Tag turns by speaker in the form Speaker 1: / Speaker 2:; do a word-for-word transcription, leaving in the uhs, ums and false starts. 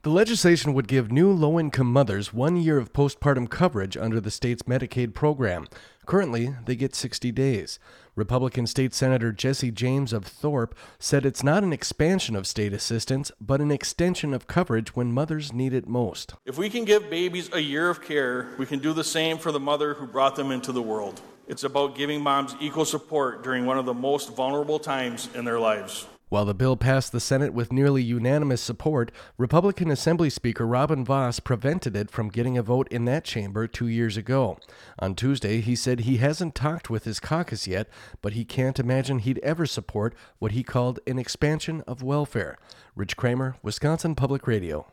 Speaker 1: The legislation would give new low-income mothers one year of postpartum coverage under the state's Medicaid program. Currently, they get sixty days. Republican State Senator Jesse James of Thorpe said it's not an expansion of state assistance, but an extension of coverage when mothers need it most.
Speaker 2: If we can give babies a year of care, we can do the same for the mother who brought them into the world. It's about giving moms equal support during one of the most vulnerable times in their lives.
Speaker 1: While the bill passed the Senate with nearly unanimous support, Republican Assembly Speaker Robin Vos prevented it from getting a vote in that chamber two years ago. On Tuesday, he said he hasn't talked with his caucus yet, but he can't imagine he'd ever support what he called an expansion of welfare. Rich Kramer, Wisconsin Public Radio.